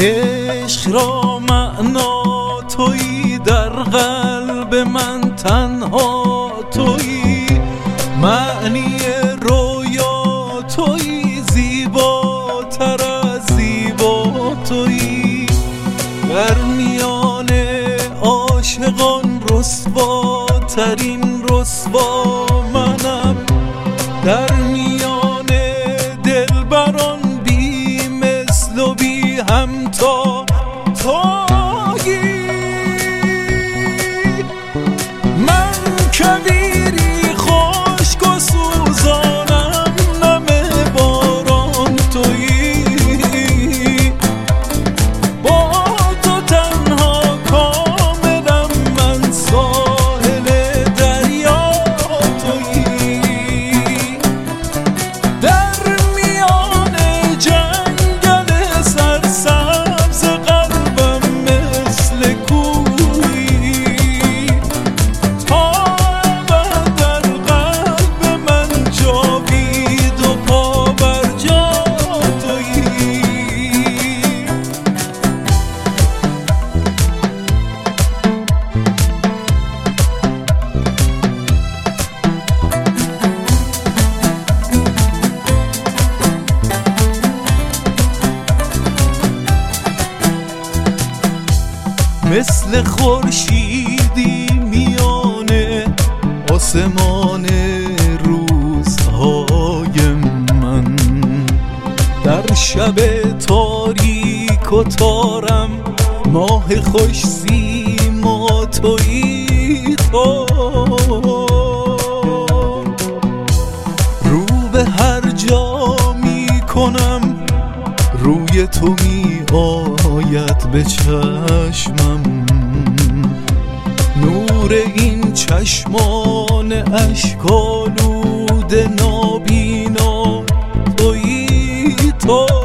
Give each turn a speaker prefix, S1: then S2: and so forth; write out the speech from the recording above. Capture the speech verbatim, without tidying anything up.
S1: عشق را معنا تویی، در قلب من تنها تویی، معنی رویا تویی، زیباتر از زیبا تویی. در میان عاشقان رسواترین رسوا منم، در میان دلبران بی مثل و بی همتا تویی. من کویری خشک و سوزانم، نم باران تویی، با تو تنها کاملم، من ساحل دریا تویی. در میان جنگل سرسبز قلبم مثل کویی، تا ابد در قلب من جاوید و پابرجا تویی. مثل خورشیدی میان آسمان روزهای من، در شب تاریک و تارم ماه خوش سیما تویی. تو رو به هر جا می کنم، روی تو می آید به چشمم، نور این چشمان اشک‌آلود نابینا تویی. تو